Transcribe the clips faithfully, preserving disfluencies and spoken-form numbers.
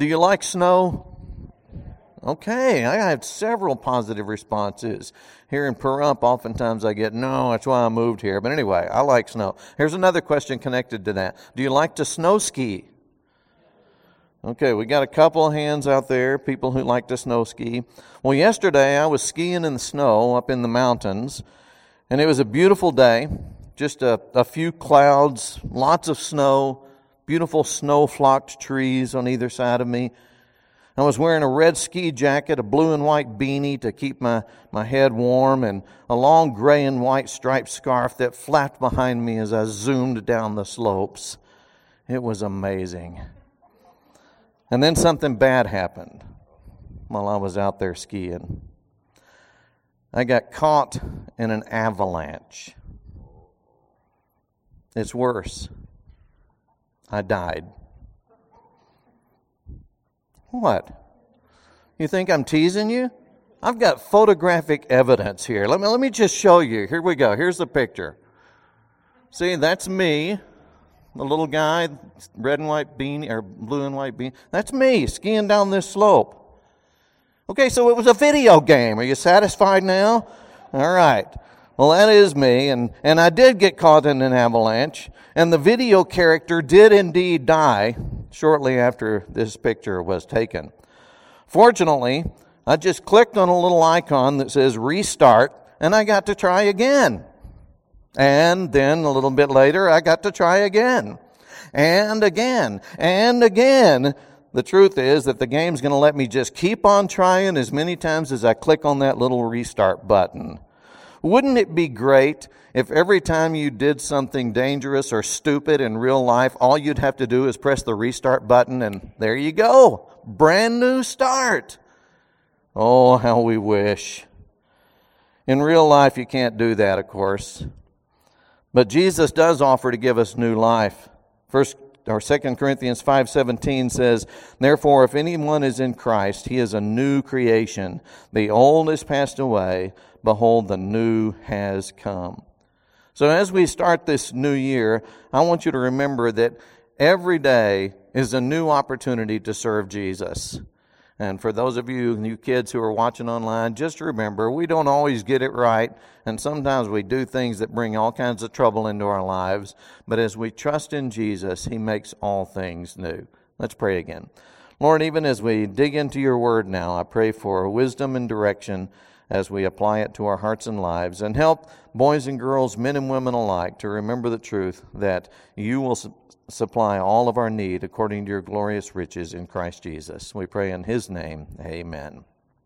Do you like snow? Okay, I have several positive responses. Here in Pahrump, oftentimes I get, no, that's why I moved here. But anyway, I like snow. Here's another question connected to that. Do you like to snow ski? Okay, we got a couple of hands out there, people who like to snow ski. Well, yesterday I was skiing in the snow up in the mountains, and it was a beautiful day. Just a, a few clouds, lots of snow, beautiful snow-flocked trees on either side of me. I was wearing a red ski jacket, a blue and white beanie to keep my, my head warm, and a long gray and white striped scarf that flapped behind me as I zoomed down the slopes. It was amazing. And then something bad happened while I was out there skiing. I got caught in an avalanche. It's worse. I died. What? You think I'm teasing you? I've got photographic evidence here. Let me let me just show you. Here we go. Here's the picture. See, that's me, the little guy, red and white beanie, or blue and white beanie. That's me skiing down this slope. Okay, so it was a video game. Are you satisfied now? All right. Well, that is me, and, and I did get caught in an avalanche, and the video character did indeed die shortly after this picture was taken. Fortunately, I just clicked on a little icon that says restart, and I got to try again. And then a little bit later, I got to try again. And again, and again. The truth is that the game's going to let me just keep on trying as many times as I click on that little restart button. Wouldn't it be great if every time you did something dangerous or stupid in real life, all you'd have to do is press the restart button and there you go, brand new start? Oh, how we wish. In real life, you can't do that, of course. But Jesus does offer to give us new life. First or Second Corinthians five seventeen says, "Therefore, if anyone is in Christ, he is a new creation. The old is passed away. Behold, the new has come." So as we start this new year, I want you to remember that every day is a new opportunity to serve Jesus. And for those of you, you kids who are watching online, just remember, we don't always get it right, and sometimes we do things that bring all kinds of trouble into our lives. But as we trust in Jesus, He makes all things new. Let's pray again. Lord, even as we dig into your word now, I pray for wisdom and direction as we apply it to our hearts and lives, and help boys and girls, men and women alike, to remember the truth that you will su- supply all of our need according to your glorious riches in Christ Jesus. We pray in His name, amen.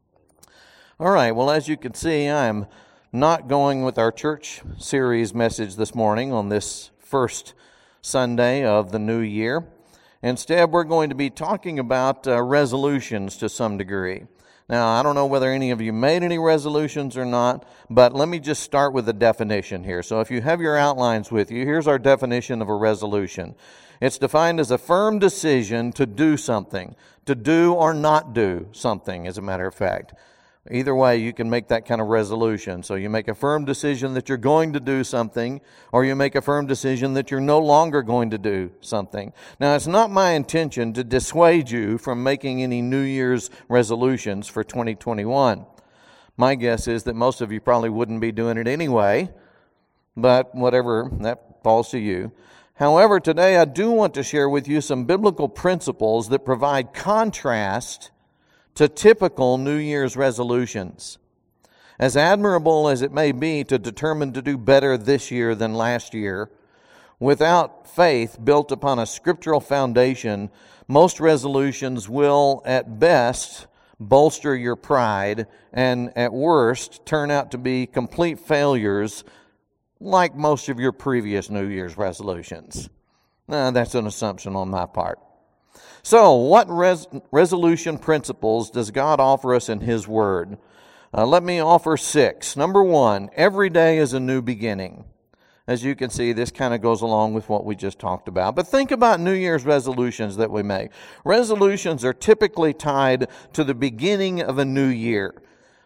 All right, well, as you can see, I'm not going with our church series message this morning on this first Sunday of the new year. Instead, we're going to be talking about uh, resolutions to some degree. Now, I don't know whether any of you made any resolutions or not, but let me just start with a definition here. So if you have your outlines with you, here's our definition of a resolution. It's defined as a firm decision to do something, to do or not do something, as a matter of fact. Either way, you can make that kind of resolution. So you make a firm decision that you're going to do something, or you make a firm decision that you're no longer going to do something. Now, it's not my intention to dissuade you from making any New Year's resolutions for twenty twenty-one. My guess is that most of you probably wouldn't be doing it anyway, but whatever, that falls to you. However, today I do want to share with you some biblical principles that provide contrast to typical New Year's resolutions. As admirable as it may be to determine to do better this year than last year, without faith built upon a scriptural foundation, most resolutions will, at best, bolster your pride, and at worst, turn out to be complete failures, like most of your previous New Year's resolutions. Uh, that's an assumption on my part. So, what res- resolution principles does God offer us in His Word? Uh, let me offer six. Number one, every day is a new beginning. As you can see, this kind of goes along with what we just talked about. But think about New Year's resolutions that we make. Resolutions are typically tied to the beginning of a new year.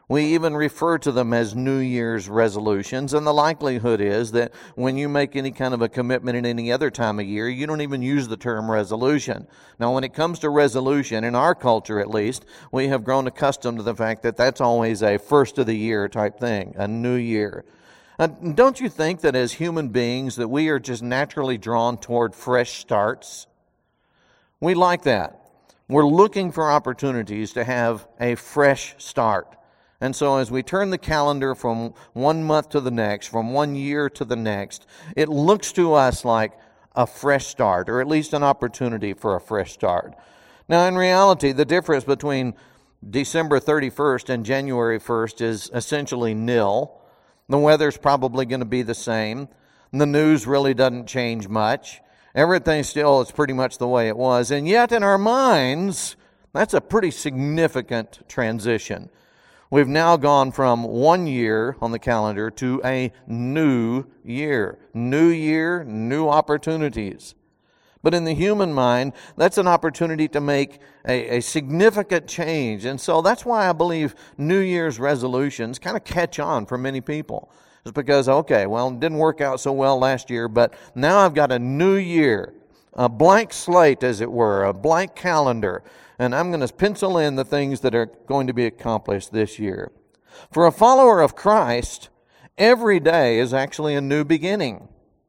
We even refer to them as New Year's resolutions, and the likelihood is that when you make any kind of a commitment at any other time of year, you don't even use the term resolution. Now, when it comes to resolution, in our culture at least, we have grown accustomed to the fact that that's always a first of the year type thing, a new year. Uh, don't you think that as human beings that we are just naturally drawn toward fresh starts? We like that. We're looking for opportunities to have a fresh start. And so as we turn the calendar from one month to the next, from one year to the next, it looks to us like a fresh start, or at least an opportunity for a fresh start. Now, in reality, the difference between December thirty-first and January first is essentially nil. The weather's probably going to be the same. The news really doesn't change much. Everything still is pretty much the way it was. And yet, in our minds, that's a pretty significant transition. We've now gone from one year on the calendar to a new year. New year, new opportunities. But in the human mind, that's an opportunity to make a, a significant change. And so that's why I believe New Year's resolutions kind of catch on for many people. It's because, okay, well, it didn't work out so well last year, but now I've got a new year, a blank slate, as it were, a blank calendar. And I'm going to pencil in the things that are going to be accomplished this year. For a follower of Christ, every day is actually a new beginning.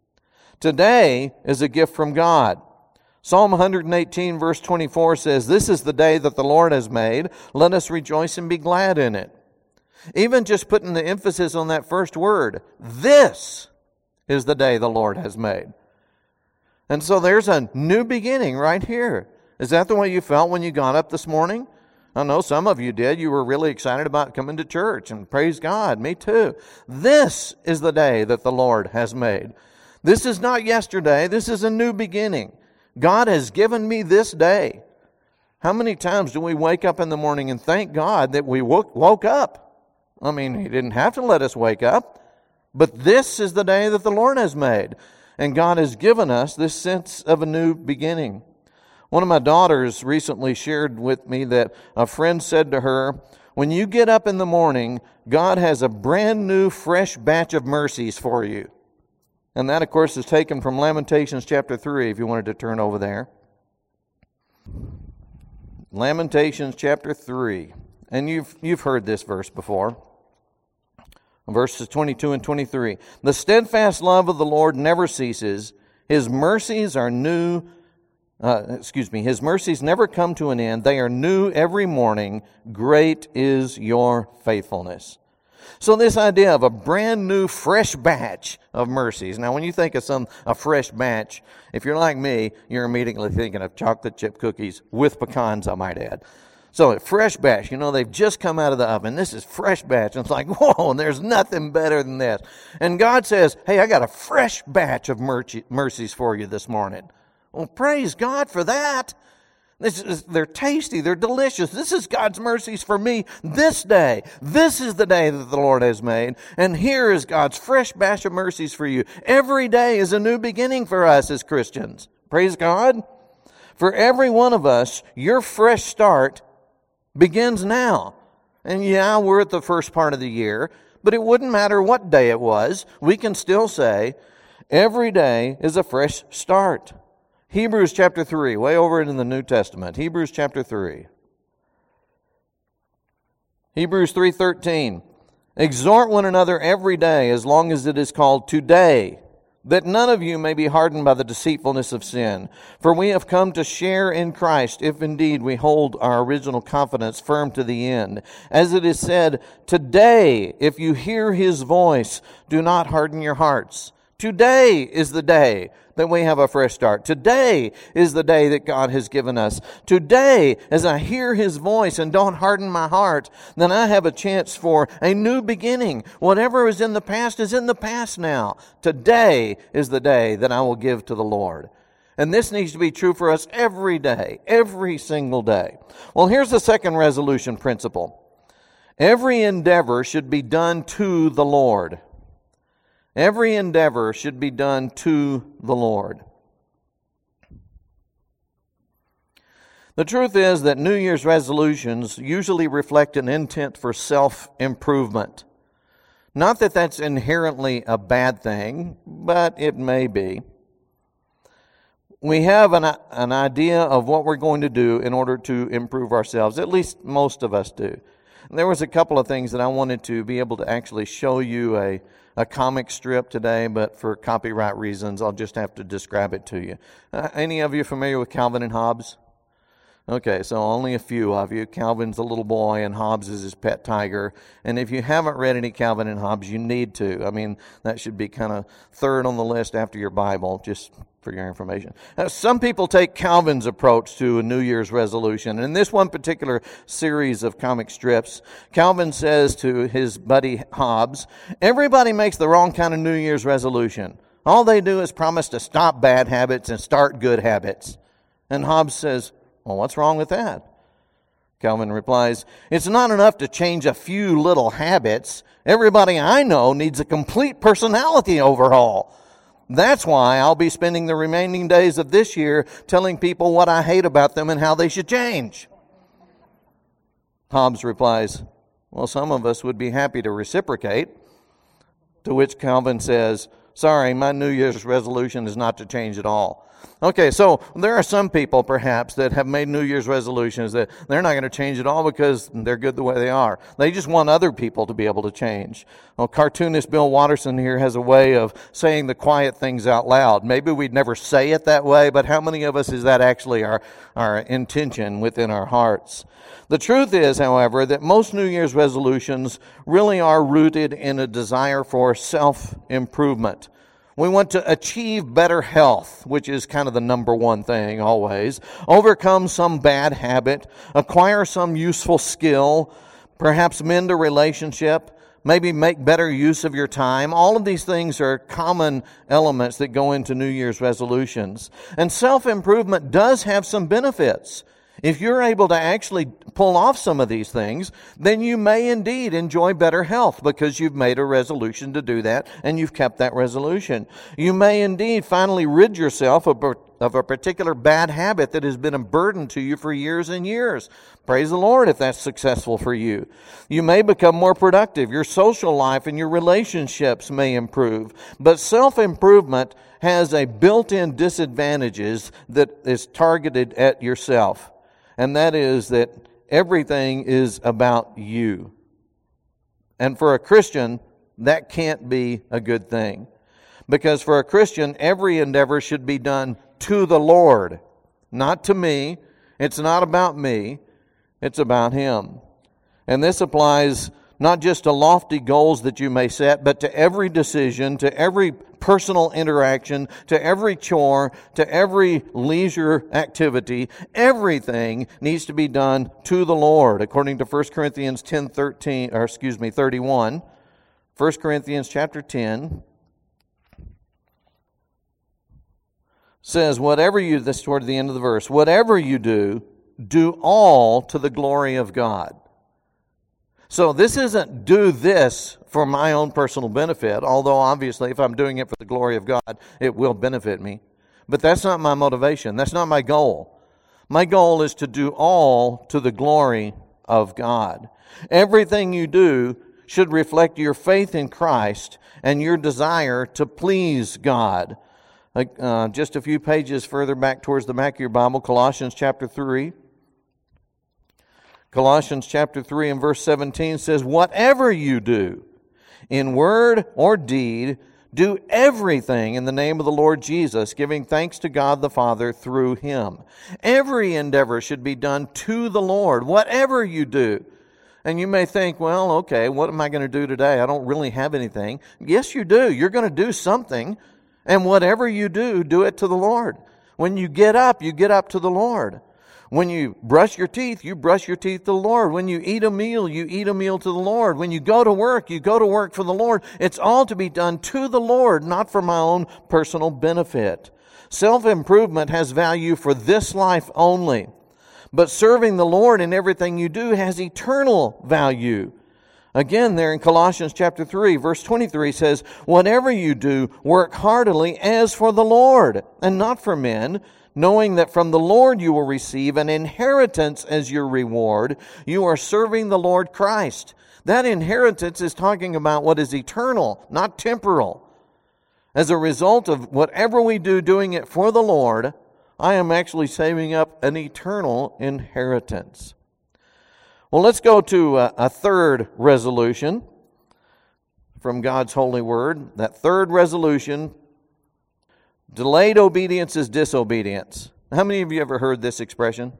Today is a gift from God. Psalm one eighteen verse twenty-four says, "This is the day that the Lord has made. Let us rejoice and be glad in it." Even just putting the emphasis on that first word, this is the day the Lord has made. And so there's a new beginning right here. Is that the way you felt when you got up this morning? I know some of you did. You were really excited about coming to church, and praise God, me too. This is the day that the Lord has made. This is not yesterday. This is a new beginning. God has given me this day. How many times do we wake up in the morning and thank God that we woke, woke up? I mean, He didn't have to let us wake up, but this is the day that the Lord has made. And God has given us this sense of a new beginning. One of my daughters recently shared with me that a friend said to her, "When you get up in the morning, God has a brand new, fresh batch of mercies for you." And that, of course, is taken from Lamentations chapter three, if you wanted to turn over there. Lamentations chapter three. And you've, you've heard this verse before. Verses twenty-two and twenty-three. "The steadfast love of the Lord never ceases. His mercies are new Uh, excuse me, His mercies never come to an end. They are new every morning. Great is your faithfulness." So this idea of a brand new, fresh batch of mercies. Now, when you think of some a fresh batch, if you're like me, you're immediately thinking of chocolate chip cookies with pecans, I might add. So a fresh batch, you know, they've just come out of the oven. This is fresh batch. And it's like, whoa, there's nothing better than this. And God says, hey, I got a fresh batch of mercies for you this morning. Well, praise God for that. This is, they're tasty. They're delicious. This is God's mercies for me this day. This is the day that the Lord has made. And here is God's fresh batch of mercies for you. Every day is a new beginning for us as Christians. Praise God. For every one of us, your fresh start begins now. And yeah, we're at the first part of the year, but it wouldn't matter what day it was. We can still say every day is a fresh start. Hebrews chapter three, way over in the New Testament. Hebrews chapter three. Hebrews three thirteen. "Exhort one another every day, as long as it is called today, that none of you may be hardened by the deceitfulness of sin. For we have come to share in Christ, if indeed we hold our original confidence firm to the end. As it is said, today, if you hear His voice, do not harden your hearts." Today is the day that we have a fresh start. Today is the day that God has given us. Today, as I hear His voice and don't harden my heart, then I have a chance for a new beginning. Whatever is in the past is in the past now. Today is the day that I will give to the Lord. And this needs to be true for us every day, every single day. Well, here's the second resolution principle. Every endeavor should be done to the Lord. Every endeavor should be done to the Lord. The truth is that New Year's resolutions usually reflect an intent for self-improvement. Not that that's inherently a bad thing, but it may be. We have an, an idea of what we're going to do in order to improve ourselves. At least most of us do. And there was a couple of things that I wanted to be able to actually show you a, a comic strip today, but for copyright reasons, I'll just have to describe it to you. Uh, any of you familiar with Calvin and Hobbes? Okay, so only a few of you. Calvin's a little boy and Hobbes is his pet tiger. And if you haven't read any Calvin and Hobbes, you need to. I mean, that should be kind of third on the list after your Bible, just for your information. Now, some people take Calvin's approach to a New Year's resolution. In this one particular series of comic strips, Calvin says to his buddy Hobbes, everybody makes the wrong kind of New Year's resolution. All they do is promise to stop bad habits and start good habits. And Hobbes says, well, what's wrong with that? Calvin replies, it's not enough to change a few little habits. Everybody I know needs a complete personality overhaul. That's why I'll be spending the remaining days of this year telling people what I hate about them and how they should change. Hobbes replies, well, some of us would be happy to reciprocate. To which Calvin says, sorry, my New Year's resolution is not to change at all. Okay, so there are some people perhaps that have made New Year's resolutions that they're not going to change at all because they're good the way they are. They just want other people to be able to change. Well, cartoonist Bill Watterson here has a way of saying the quiet things out loud. Maybe we'd never say it that way, but how many of us is that actually our, our intention within our hearts? The truth is, however, that most New Year's resolutions really are rooted in a desire for self-improvement. We want to achieve better health, which is kind of the number one thing always. Overcome some bad habit, acquire some useful skill, perhaps mend a relationship, maybe make better use of your time. All of these things are common elements that go into New Year's resolutions. And self-improvement does have some benefits. If you're able to actually pull off some of these things, then you may indeed enjoy better health because you've made a resolution to do that and you've kept that resolution. You may indeed finally rid yourself of a, of a particular bad habit that has been a burden to you for years and years. Praise the Lord if that's successful for you. You may become more productive. Your social life and your relationships may improve. But self-improvement has a built-in disadvantages that is targeted at yourself. And that is that everything is about you. And for a Christian, that can't be a good thing. Because for a Christian, every endeavor should be done to the Lord, not to me. It's not about me. It's about Him. And this applies not just to lofty goals that you may set, but to every decision, to every personal interaction, to every chore, to every leisure activity. Everything needs to be done to the Lord, according to First Corinthians ten thirteen, or excuse me, thirty-one. First Corinthians chapter ten says, whatever you, this is toward the end of the verse, whatever you do, do all to the glory of God. So this isn't do this for my own personal benefit, although obviously if I'm doing it for the glory of God, it will benefit me. But that's not my motivation. That's not my goal. My goal is to do all to the glory of God. Everything you do should reflect your faith in Christ and your desire to please God. Uh, just a few pages further back towards the back of your Bible, Colossians chapter three. Colossians chapter three and verse seventeen says, whatever you do, in word or deed, do everything in the name of the Lord Jesus, giving thanks to God the Father through Him. Every endeavor should be done to the Lord, whatever you do. And you may think, well, okay, what am I going to do today? I don't really have anything. Yes, you do. You're going to do something. And whatever you do, do it to the Lord. When you get up, you get up to the Lord. When you brush your teeth, you brush your teeth to the Lord. When you eat a meal, you eat a meal to the Lord. When you go to work, you go to work for the Lord. It's all to be done to the Lord, not for my own personal benefit. Self-improvement has value for this life only. But serving the Lord in everything you do has eternal value. Again, there in Colossians chapter three, verse twenty-three says, whatever you do, work heartily as for the Lord and not for men, knowing that from the Lord you will receive an inheritance as your reward. You are serving the Lord Christ. That inheritance is talking about what is eternal, not temporal. As a result of whatever we do, doing it for the Lord, I am actually saving up an eternal inheritance. Well, let's go to a, a third resolution from God's holy word. That third resolution, delayed obedience is disobedience. How many of you ever heard this expression?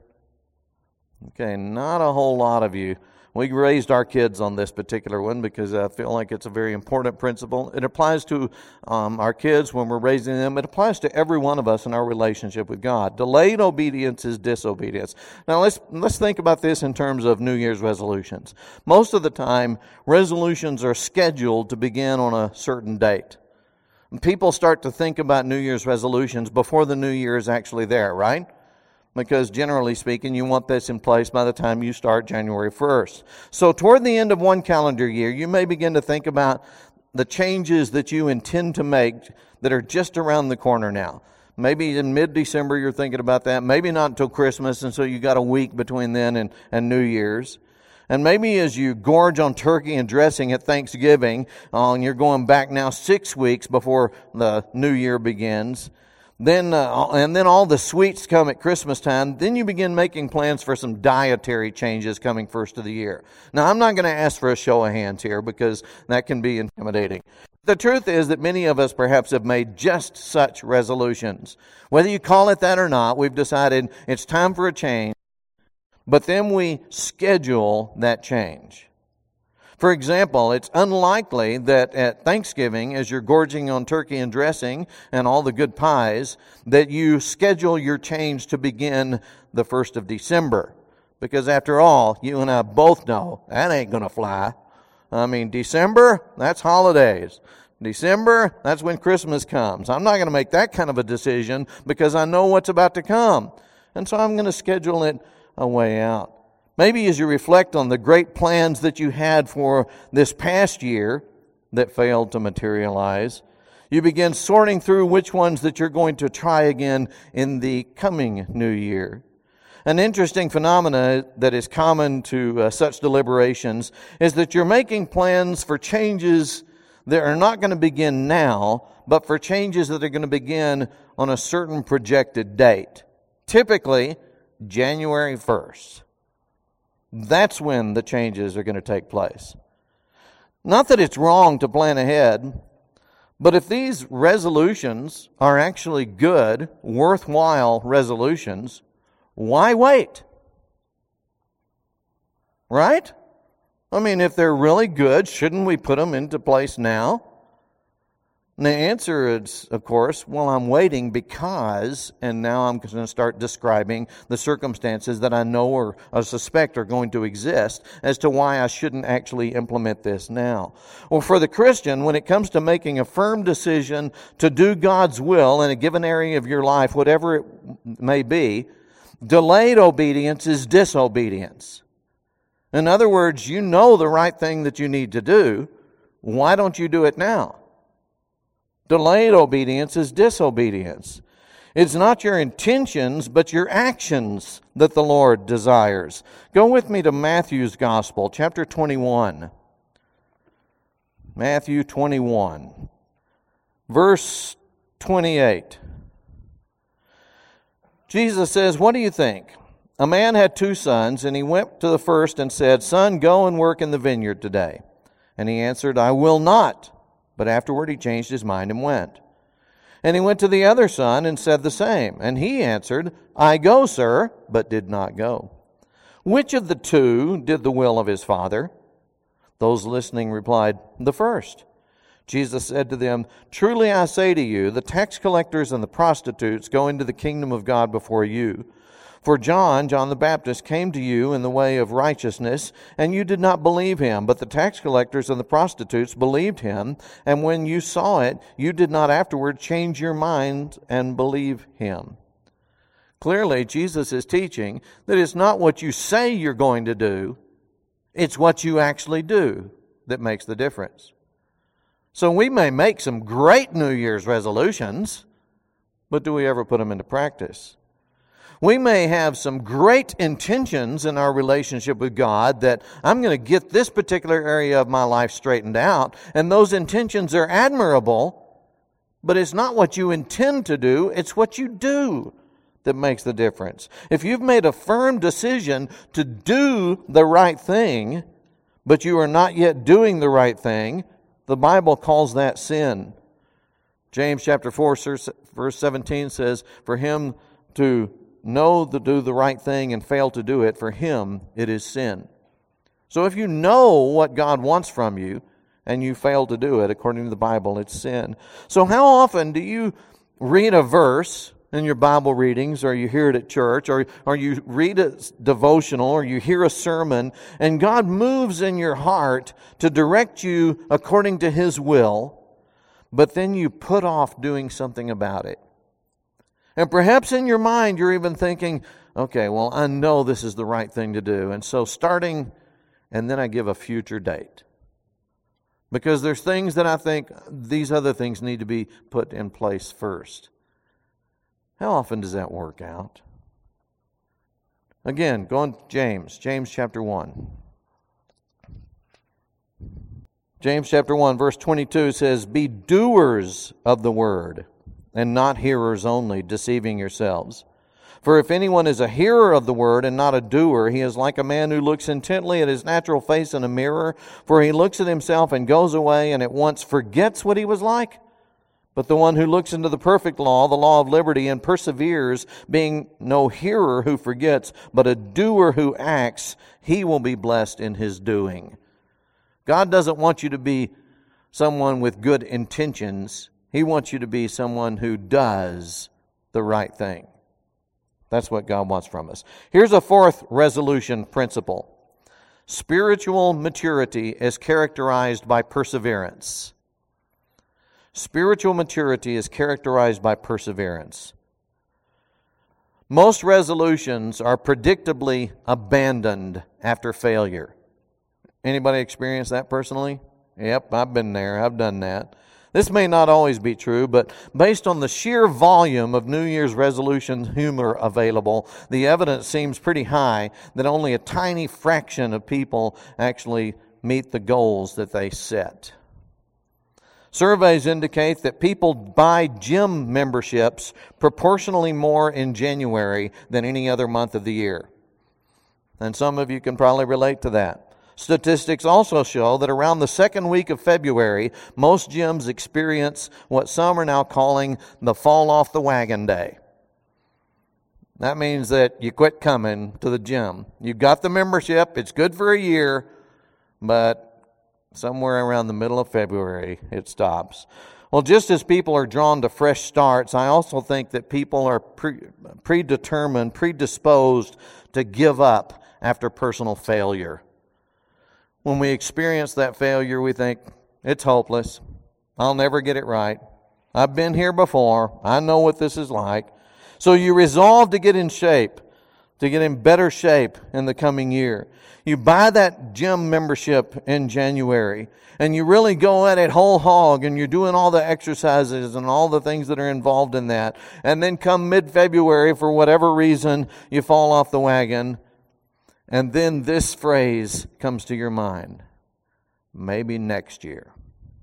Okay, not a whole lot of you. We raised our kids on this particular one because I feel like it's a very important principle. It applies to um, our kids when we're raising them. It applies to every one of us in our relationship with God. Delayed obedience is disobedience. Now let's let's think about this in terms of New Year's resolutions. Most of the time, resolutions are scheduled to begin on a certain date. People start to think about New Year's resolutions before the New Year is actually there, right? Because generally speaking, you want this in place by the time you start January first. So toward the end of one calendar year, you may begin to think about the changes that you intend to make that are just around the corner now. Maybe in mid-December you're thinking about that. Maybe not until Christmas, and so you got a week between then and, and New Year's. And maybe as you gorge on turkey and dressing at Thanksgiving, uh, and you're going back now six weeks before the New Year begins, Then uh, and then all the sweets come at Christmas time. Then you begin making plans for some dietary changes coming first of the year. Now, I'm not going to ask for a show of hands here because that can be intimidating. The truth is that many of us perhaps have made just such resolutions. Whether you call it that or not, we've decided it's time for a change. But then we schedule that change. For example, it's unlikely that at Thanksgiving, as you're gorging on turkey and dressing and all the good pies, that you schedule your change to begin the first of December. Because after all, you and I both know that ain't going to fly. I mean, December, that's holidays. December, that's when Christmas comes. I'm not going to make that kind of a decision because I know what's about to come. And so I'm going to schedule it a way out. Maybe as you reflect on the great plans that you had for this past year that failed to materialize, you begin sorting through which ones that you're going to try again in the coming new year. An interesting phenomena that is common to uh, such deliberations is that you're making plans for changes that are not going to begin now, but for changes that are going to begin on a certain projected date. Typically, January first. That's when the changes are going to take place. Not that it's wrong to plan ahead, but if these resolutions are actually good, worthwhile resolutions, why wait? Right? I mean, if they're really good, shouldn't we put them into place now? And the answer is, of course, well, I'm waiting because, and now I'm going to start describing the circumstances that I know or, or suspect are going to exist as to why I shouldn't actually implement this now. Well, for the Christian, when it comes to making a firm decision to do God's will in a given area of your life, whatever it may be, delayed obedience is disobedience. In other words, you know the right thing that you need to do. Why don't you do it now? Delayed obedience is disobedience. It's not your intentions, but your actions that the Lord desires. Go with me to Matthew's Gospel, chapter twenty-one. Matthew twenty-one, verse twenty-eight. Jesus says, "What do you think? A man had two sons, and he went to the first and said, 'Son, go and work in the vineyard today.' And he answered, 'I will not.' But afterward he changed his mind and went. And he went to the other son and said the same. And he answered, 'I go, sir,' but did not go. Which of the two did the will of his father?" Those listening replied, "The first." Jesus said to them, "Truly I say to you, the tax collectors and the prostitutes go into the kingdom of God before you. For John, John the Baptist, came to you in the way of righteousness, and you did not believe him. But the tax collectors and the prostitutes believed him, and when you saw it, you did not afterward change your mind and believe him." Clearly, Jesus is teaching that it's not what you say you're going to do, it's what you actually do that makes the difference. So we may make some great New Year's resolutions, but do we ever put them into practice? We may have some great intentions in our relationship with God that I'm going to get this particular area of my life straightened out, and those intentions are admirable, but it's not what you intend to do, it's what you do that makes the difference. If you've made a firm decision to do the right thing, but you are not yet doing the right thing, the Bible calls that sin. James chapter four, verse seventeen says, "For him to know to do the right thing and fail to do it, for him it is sin." So if you know what God wants from you and you fail to do it, according to the Bible, it's sin. So how often do you read a verse in your Bible readings, or you hear it at church, or, or you read a devotional, or you hear a sermon, and God moves in your heart to direct you according to His will, but then you put off doing something about it? And perhaps in your mind you're even thinking, okay, well, I know this is the right thing to do, and so starting, and then I give a future date. Because there's things that I think these other things need to be put in place first. How often does that work out? Again, going to James, James chapter one. James chapter one, verse twenty-two says, "Be doers of the word, and not hearers only, deceiving yourselves. For if anyone is a hearer of the word and not a doer, he is like a man who looks intently at his natural face in a mirror. For he looks at himself and goes away and at once forgets what he was like. But the one who looks into the perfect law, the law of liberty, and perseveres, being no hearer who forgets, but a doer who acts, he will be blessed in his doing." God doesn't want you to be someone with good intentions. He wants you to be someone who does the right thing. That's what God wants from us. Here's a fourth resolution principle. Spiritual maturity is characterized by perseverance. Spiritual maturity is characterized by perseverance. Most resolutions are predictably abandoned after failure. Anybody experience that personally? Yep, I've been there. I've done that. This may not always be true, but based on the sheer volume of New Year's resolution humor available, the evidence seems pretty high that only a tiny fraction of people actually meet the goals that they set. Surveys indicate that people buy gym memberships proportionally more in January than any other month of the year. And some of you can probably relate to that. Statistics also show that around the second week of February, most gyms experience what some are now calling the fall off the wagon day. That means that you quit coming to the gym. You got the membership, it's good for a year, but somewhere around the middle of February, it stops. Well, just as people are drawn to fresh starts, I also think that people are pre- predetermined, predisposed to give up after personal failure. When we experience that failure, we think, it's hopeless. I'll never get it right. I've been here before. I know what this is like. So you resolve to get in shape, to get in better shape in the coming year. You buy that gym membership in January, and you really go at it whole hog, and you're doing all the exercises and all the things that are involved in that. And then come mid-February, for whatever reason, you fall off the wagon. And then this phrase comes to your mind. Maybe next year.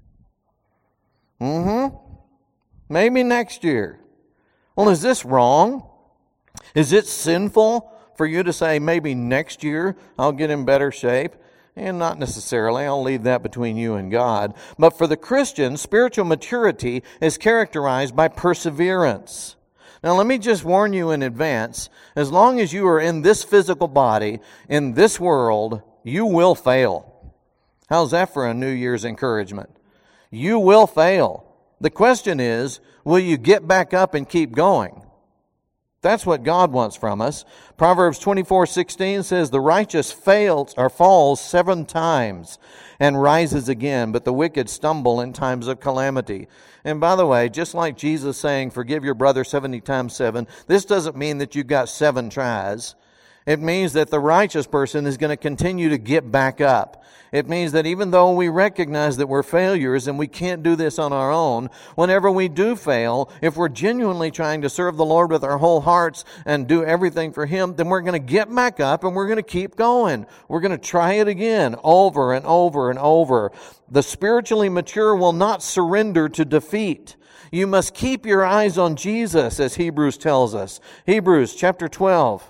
Mm-hmm. Maybe next year. Well, is this wrong? Is it sinful for you to say, maybe next year I'll get in better shape? And not necessarily. I'll leave that between you and God. But for the Christian, spiritual maturity is characterized by perseverance. Now, let me just warn you in advance, as long as you are in this physical body, in this world, you will fail. How's that for a New Year's encouragement? You will fail. The question is, will you get back up and keep going? That's what God wants from us. Proverbs twenty-four sixteen says, "The righteous fails or falls seven times and rises again, but the wicked stumble in times of calamity." And by the way, just like Jesus saying, "Forgive your brother seventy times seven," this doesn't mean that you got seven tries. It means that the righteous person is going to continue to get back up. It means that even though we recognize that we're failures and we can't do this on our own, whenever we do fail, if we're genuinely trying to serve the Lord with our whole hearts and do everything for Him, then we're going to get back up and we're going to keep going. We're going to try it again over and over and over. The spiritually mature will not surrender to defeat. You must keep your eyes on Jesus, as Hebrews tells us. Hebrews chapter twelve.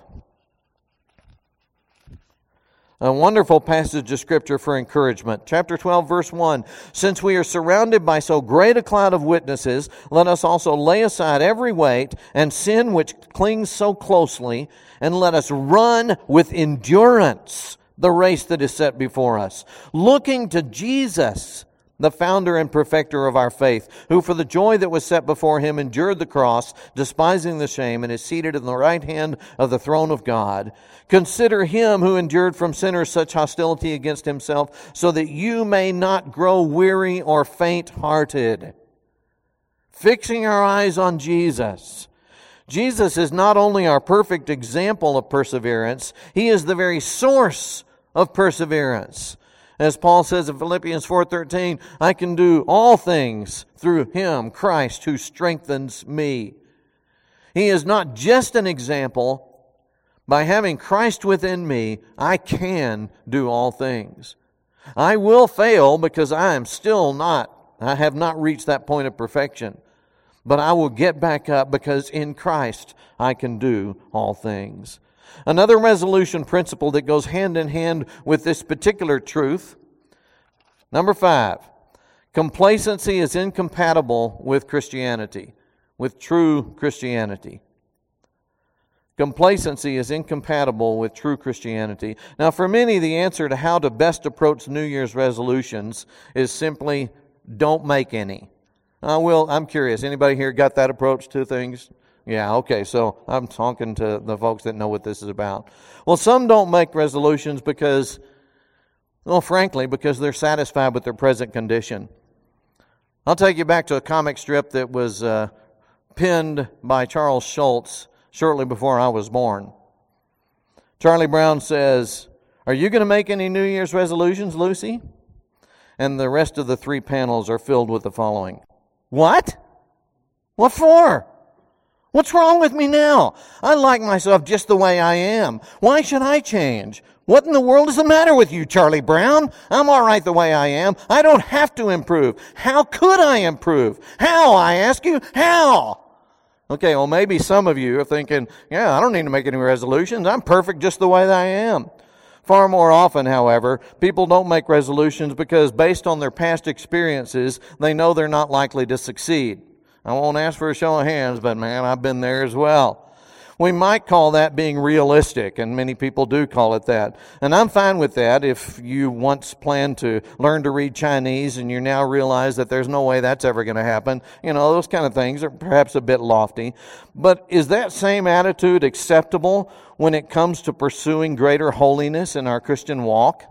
A wonderful passage of Scripture for encouragement. Chapter twelve, verse one. Since we are surrounded by so great a cloud of witnesses, let us also lay aside every weight and sin which clings so closely, and let us run with endurance the race that is set before us, looking to Jesus, the founder and perfecter of our faith, who for the joy that was set before Him endured the cross, despising the shame, and is seated in the right hand of the throne of God. Consider Him who endured from sinners such hostility against Himself, so that you may not grow weary or faint-hearted. Fixing our eyes on Jesus. Jesus is not only our perfect example of perseverance, He is the very source of perseverance. As Paul says in Philippians four thirteen, I can do all things through Him, Christ, who strengthens me. He is not just an example. By having Christ within me, I can do all things. I will fail because I am still not, I have not reached that point of perfection. But I will get back up because in Christ I can do all things. Another resolution principle that goes hand in hand with this particular truth. Number five, complacency is incompatible with Christianity, with true Christianity. Complacency is incompatible with true Christianity. Now, for many, the answer to how to best approach New Year's resolutions is simply don't make any. Uh, well, I'm curious. Anybody here got that approach to things? Yeah, okay, so I'm talking to the folks that know what this is about. Well, some don't make resolutions because, well, frankly, because they're satisfied with their present condition. I'll take you back to a comic strip that was uh, penned by Charles Schulz shortly before I was born. Charlie Brown says, "Are you going to make any New Year's resolutions, Lucy?" And the rest of the three panels are filled with the following. What? What for? What's wrong with me now? I like myself just the way I am. Why should I change? What in the world is the matter with you, Charlie Brown? I'm all right the way I am. I don't have to improve. How could I improve? How, I ask you? How? Okay, well, maybe some of you are thinking, yeah, I don't need to make any resolutions. I'm perfect just the way that I am. Far more often, however, people don't make resolutions because based on their past experiences, they know they're not likely to succeed. I won't ask for a show of hands, but man, I've been there as well. We might call that being realistic, and many people do call it that. And I'm fine with that if you once planned to learn to read Chinese and you now realize that there's no way that's ever going to happen. You know, those kind of things are perhaps a bit lofty. But is that same attitude acceptable when it comes to pursuing greater holiness in our Christian walk?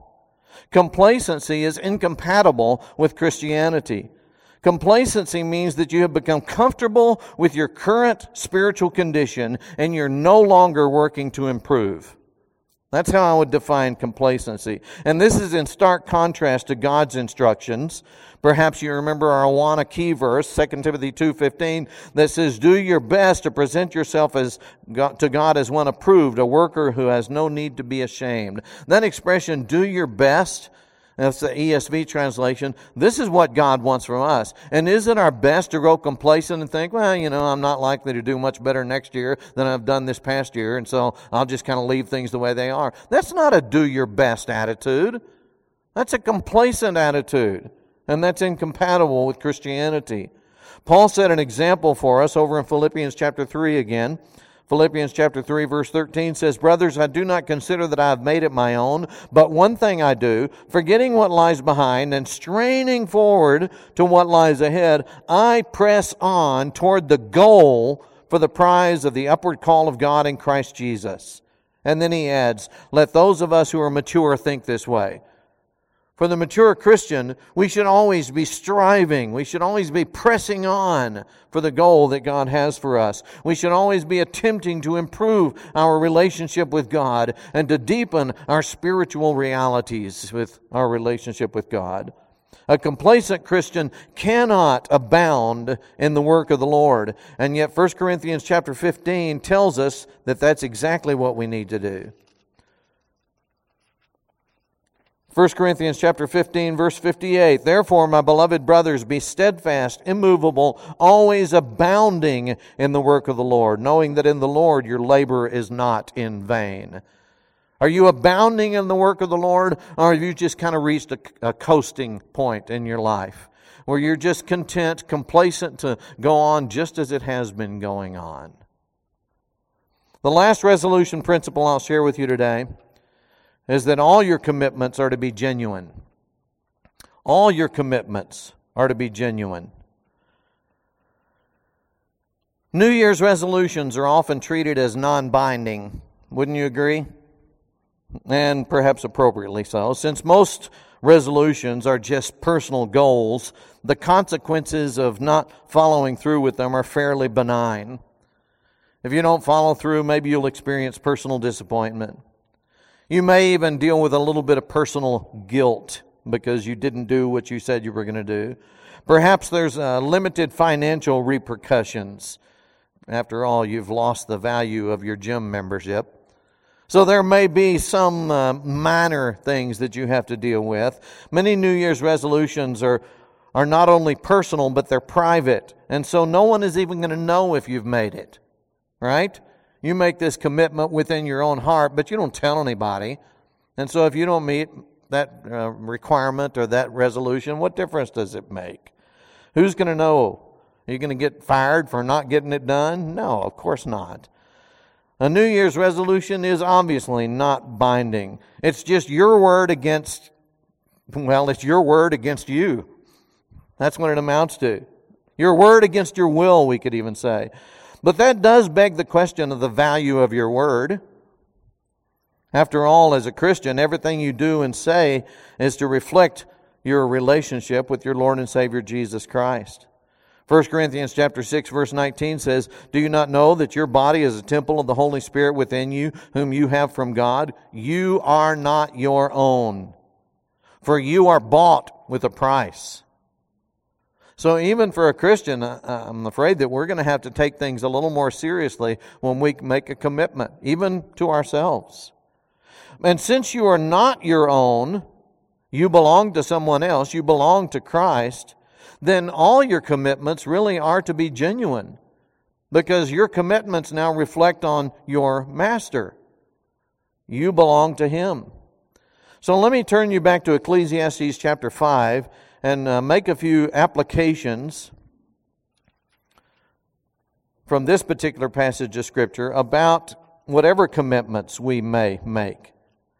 Complacency is incompatible with Christianity. Complacency means that you have become comfortable with your current spiritual condition and you're no longer working to improve. That's how I would define complacency. And this is in stark contrast to God's instructions. Perhaps you remember our Awana key verse, Second Timothy two fifteen, that says, "Do your best to present yourself as God, to God as one approved, a worker who has no need to be ashamed." That expression, "do your best," that's the E S V translation. This is what God wants from us. And is it our best to grow complacent and think, well, you know, I'm not likely to do much better next year than I've done this past year, and so I'll just kind of leave things the way they are? That's not a do your best attitude. That's a complacent attitude. And that's incompatible with Christianity. Paul set an example for us over in Philippians chapter three again. Philippians chapter three verse thirteen says, "Brothers, I do not consider that I have made it my own, but one thing I do, forgetting what lies behind and straining forward to what lies ahead, I press on toward the goal for the prize of the upward call of God in Christ Jesus." And then he adds, "Let those of us who are mature think this way." For the mature Christian, we should always be striving. We should always be pressing on for the goal that God has for us. We should always be attempting to improve our relationship with God and to deepen our spiritual realities with our relationship with God. A complacent Christian cannot abound in the work of the Lord. And yet First Corinthians chapter fifteen tells us that that's exactly what we need to do. First Corinthians chapter fifteen, verse fifty-eight, Therefore, my beloved brothers, be steadfast, immovable, always abounding in the work of the Lord, knowing that in the Lord your labor is not in vain. Are you abounding in the work of the Lord, or have you just kind of reached a, a coasting point in your life, where you're just content, complacent to go on just as it has been going on? The last resolution principle I'll share with you today is that all your commitments are to be genuine. All your commitments are to be genuine. New Year's resolutions are often treated as non-binding. Wouldn't you agree? And perhaps appropriately so. Since most resolutions are just personal goals, the consequences of not following through with them are fairly benign. If you don't follow through, maybe you'll experience personal disappointment. You may even deal with a little bit of personal guilt because you didn't do what you said you were going to do. Perhaps there's uh, limited financial repercussions. After all, you've lost the value of your gym membership. So there may be some uh, minor things that you have to deal with. Many New Year's resolutions are, are not only personal, but they're private. And so no one is even going to know if you've made it. Right? You make this commitment within your own heart, but you don't tell anybody. And so if you don't meet that uh, requirement or that resolution, what difference does it make? Who's going to know? Are you going to get fired for not getting it done? No, of course not. A New Year's resolution is obviously not binding. It's just your word against, well, it's your word against you. That's what it amounts to. Your word against your will, we could even say. But that does beg the question of the value of your word. After all, as a Christian, everything you do and say is to reflect your relationship with your Lord and Savior Jesus Christ. First Corinthians chapter six, verse nineteen says, Do you not know that your body is a temple of the Holy Spirit within you, whom you have from God? You are not your own, for you are bought with a price. So even for a Christian, I'm afraid that we're going to have to take things a little more seriously when we make a commitment, even to ourselves. And since you are not your own, you belong to someone else, you belong to Christ, then all your commitments really are to be genuine, because your commitments now reflect on your master. You belong to him. So let me turn you back to Ecclesiastes chapter five and uh, make a few applications from this particular passage of Scripture about whatever commitments we may make.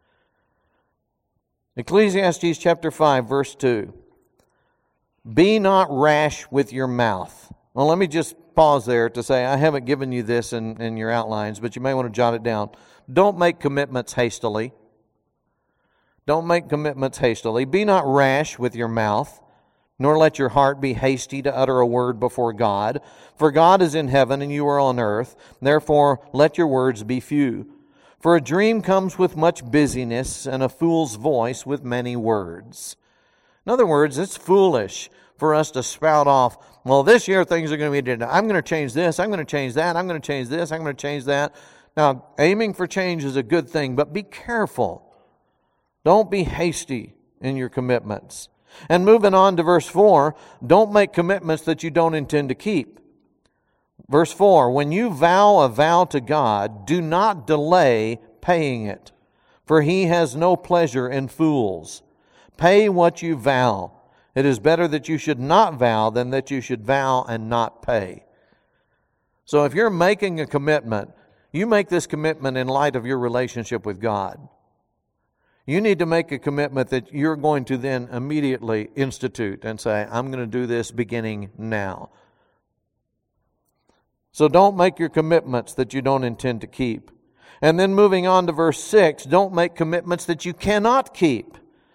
Ecclesiastes chapter five, verse two. Be not rash with your mouth. Well, let me just pause there to say I haven't given you this in, in your outlines, but you may want to jot it down. Don't make commitments hastily. Don't make commitments hastily. Be not rash with your mouth, nor let your heart be hasty to utter a word before God. For God is in heaven and you are on earth. Therefore, let your words be few. For a dream comes with much busyness, and a fool's voice with many words. In other words, it's foolish for us to spout off, well, this year things are going to be different. I'm going to change this. I'm going to change that. I'm going to change this. I'm going to change that. Now, aiming for change is a good thing, but be careful. Don't be hasty in your commitments. And moving on to verse four, don't make commitments that you don't intend to keep. Verse four, when you vow a vow to God, do not delay paying it, for he has no pleasure in fools. Pay what you vow. It is better that you should not vow than that you should vow and not pay. So if you're making a commitment, you make this commitment in light of your relationship with God. You need to make a commitment that you're going to then immediately institute and say, I'm going to do this beginning now. So don't make your commitments that you don't intend to keep. And then moving on to verse six, don't make commitments that you cannot keep.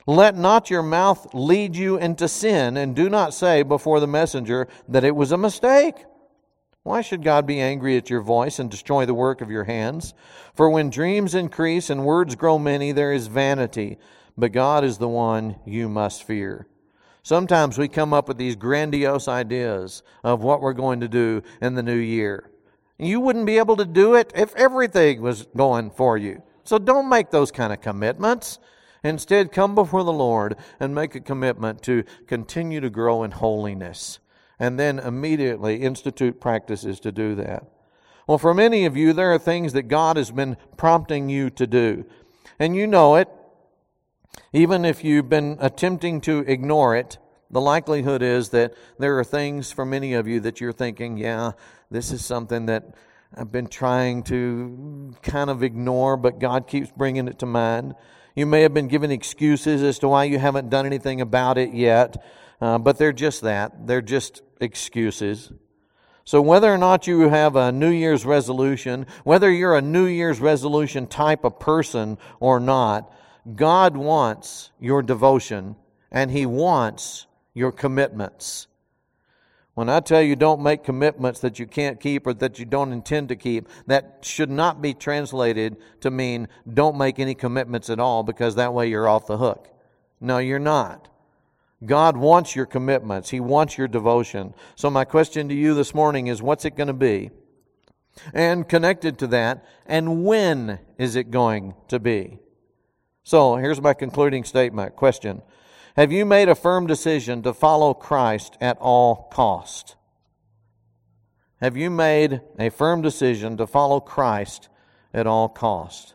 Let not your mouth lead you into sin, and do not say before the messenger that it was a mistake. Why should God be angry at your voice and destroy the work of your hands? For when dreams increase and words grow many, there is vanity, but God is the one you must fear. Sometimes we come up with these grandiose ideas of what we're going to do in the new year. You wouldn't be able to do it if everything was going for you. So don't make those kind of commitments. Instead, come before the Lord and make a commitment to continue to grow in holiness, and then immediately institute practices to do that. Well, for many of you, there are things that God has been prompting you to do, and you know it. Even if you've been attempting to ignore it, the likelihood is that there are things for many of you that you're thinking, yeah, this is something that I've been trying to kind of ignore, but God keeps bringing it to mind. You may have been given excuses as to why you haven't done anything about it yet, uh, but they're just that. They're just excuses. So whether or not you have a New Year's resolution, whether you're a New Year's resolution type of person or not, God wants your devotion, and He wants your commitments. When I tell you don't make commitments that you can't keep or that you don't intend to keep, that should not be translated to mean don't make any commitments at all, because that way you're off the hook. No, you're not. God wants your commitments. He wants your devotion. So my question to you this morning is, what's it going to be? And connected to that, and when is it going to be? So here's my concluding statement. Question: have you made a firm decision to follow Christ at all cost? Have you made a firm decision to follow Christ at all cost?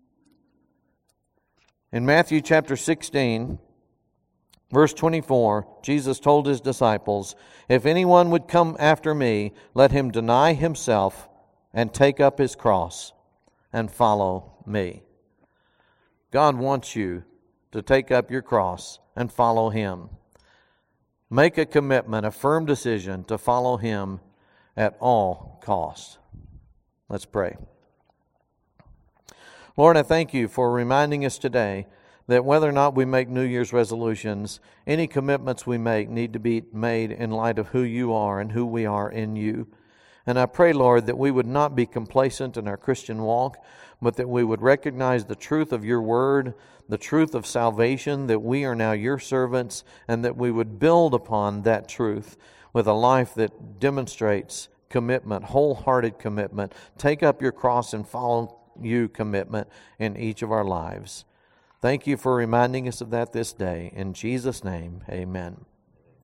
In Matthew chapter sixteen, verse twenty-four, Jesus told His disciples, "If anyone would come after me, let him deny himself and take up his cross and follow me." God wants you to take up your cross and follow Him. Make a commitment, a firm decision to follow Him at all costs. Let's pray. Lord, I thank You for reminding us today that whether or not we make New Year's resolutions, any commitments we make need to be made in light of who You are and who we are in You. And I pray, Lord, that we would not be complacent in our Christian walk, but that we would recognize the truth of Your Word, the truth of salvation, that we are now Your servants, and that we would build upon that truth with a life that demonstrates commitment, wholehearted commitment. Take up your cross and follow You commitment in each of our lives. Thank You for reminding us of that this day. In Jesus' name, amen.